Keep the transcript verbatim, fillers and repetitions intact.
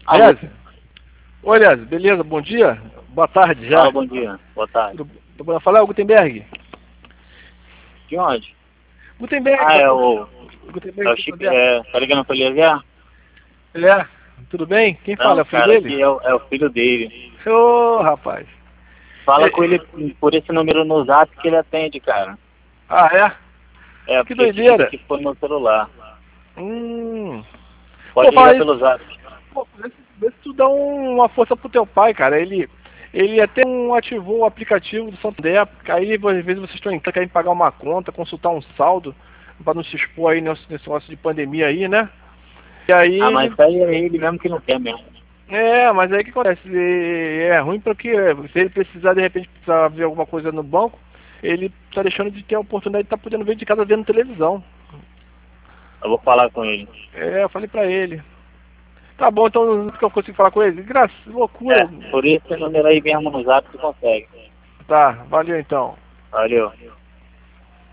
Alô? Lézio? Oi, Lézio, beleza? Bom dia? Boa tarde já. Fala, bom dia. Boa tarde. Tudo, tô podendo falar, o Gutenberg? De onde? Gutenberg, Ah, tá, é o... Gutenberg, É o tá Chico... tudo bem? É, tá ligando pra Eliezer? Ele é? Tudo bem? Quem fala? Não, É o filho cara, aqui dele? é o, é o filho dele. Ô, rapaz. Fala com É- ele por esse número no zap que ele atende, cara. ah, é? É, Que porque esse vídeo doideira. aqui foi no celular. Hum. Pô, Pode ligar fala pelo isso. zap. Pô, vê se, vê se tu dá um- uma força pro teu pai, cara. Ele, ele até um, ativou o aplicativo do Santander. Aí, às vezes, vocês estão em querem pagar uma conta, consultar um saldo, pra não se expor aí nesse, nesse negócio de pandemia aí, né? E aí Ah, mas ele. isso aí é ele mesmo que não quer mesmo. É, mas aí o que acontece? É é ruim porque se ele precisar, de repente, precisar ver alguma coisa no banco, ele tá deixando de ter a oportunidade de estar podendo ver de casa vendo televisão. Eu vou falar com ele. É, eu falei pra ele. Tá bom, então não que eu consigo falar com ele. Graça, loucura. É, por esse número aí mesmo no zap tu consegue. Tá, valeu então. Valeu.